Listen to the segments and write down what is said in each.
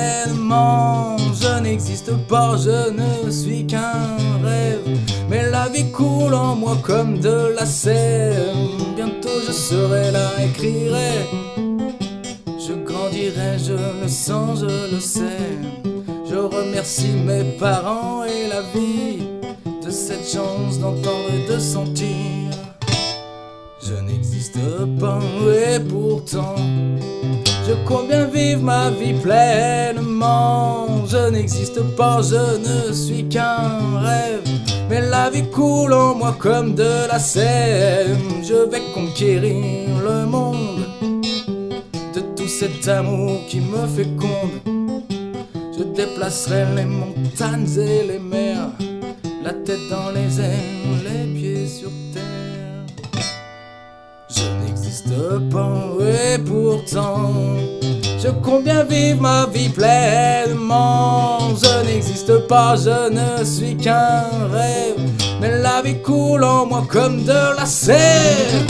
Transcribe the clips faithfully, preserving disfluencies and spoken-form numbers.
pleinement. Je n'existe pas, je ne suis qu'un rêve, mais la vie coule en moi comme de la sève. Bientôt je serai là, écrirai, je grandirai, je le sens, je le sais. Je remercie mes parents et la vie de cette chance d'entendre et de sentir. Je n'existe pas et pourtant je compte bien vivre ma vie pleinement. Je n'existe pas, je ne suis qu'un rêve, mais la vie coule en moi comme de la sève. Je vais conquérir le monde de tout cet amour qui me féconde. Je déplacerai les montagnes et les mers, la tête dans les airs, les pieds sur terre. Je n'existe pas et pourtant je compte bien vivre ma vie pleinement. Je n'existe pas, je ne suis qu'un rêve, mais la vie coule en moi comme de la sève.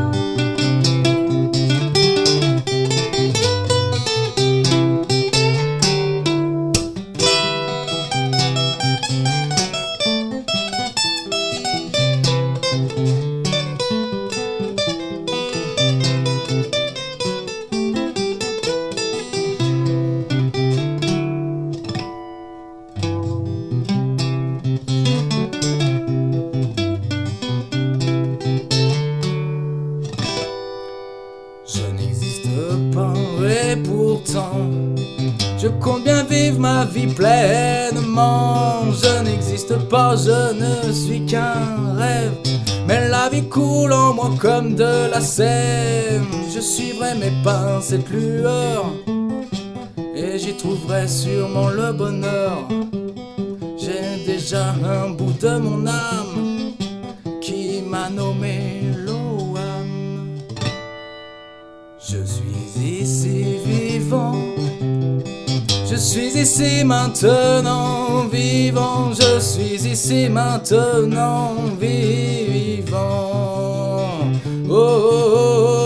Je n'existe pas et pourtant je compte bien vivre ma vie pleinement. Je n'existe pas, je ne suis qu'un rêve, mais la vie coule en moi comme de la sève. Je suivrai mes pas, cette lueur, et j'y trouverai sûrement le bonheur. J'ai déjà un bout de mon âme qui m'a nommé Loam. Je suis ici vivant, je suis ici maintenant vivant, je suis ici maintenant vivant. Oh, oh, oh.